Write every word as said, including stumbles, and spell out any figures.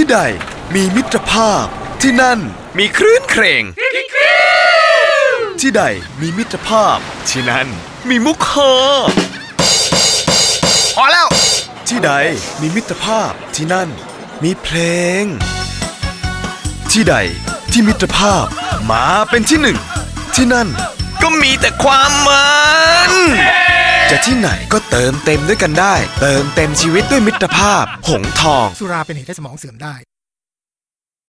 ที่ใดมีมิตรภาพที่นั่นมีคลื่นเครงที่ใดมีมิตรภาพที่นั่นมีมุกฮาพอแล้วที่ใดมีมิตรภาพที่นั่นมีเพลงที่ใดที่มิตรภาพมาเป็นที่หนึ่งที่นั่นก็มีแต่ความมันจะที่ไหนก็เติมเต็มด้วยกันได้เติมเต็มชีวิตด้วยมิตรภาพหงส์ทองสุราเป็นเหตุให้สมองเสื่อมได้